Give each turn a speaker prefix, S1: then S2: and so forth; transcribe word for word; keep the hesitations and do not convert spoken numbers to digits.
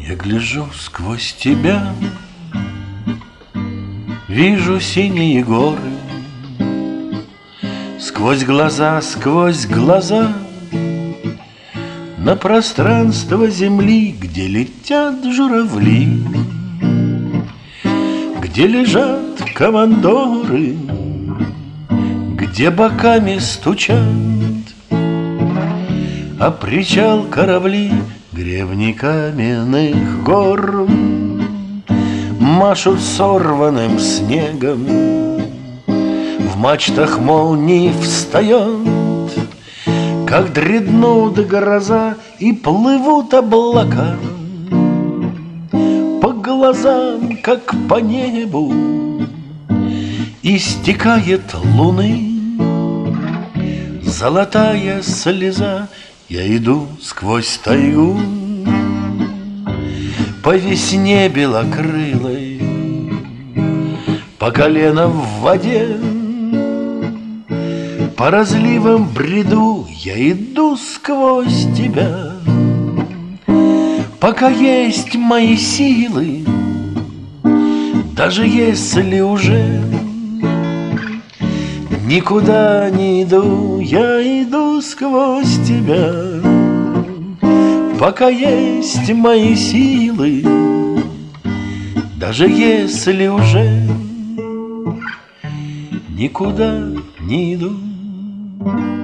S1: Я гляжу сквозь тебя, вижу синие горы. Сквозь глаза, сквозь глаза на пространство земли, где летят журавли, где лежат командоры, где боками стучат, а причал корабли гребни каменных гор машут сорванным снегом. В мачтах молнии встает, как дредноут гроза, и плывут облака по глазам, как по небу, истекает луны золотая слеза. Я иду сквозь тайгу по весне белокрылой, по колено в воде, по разливам бреду. Я иду сквозь тебя, пока есть мои силы, даже если уже никуда не иду. Я иду сквозь тебя, пока есть мои силы, даже если уже никуда не иду.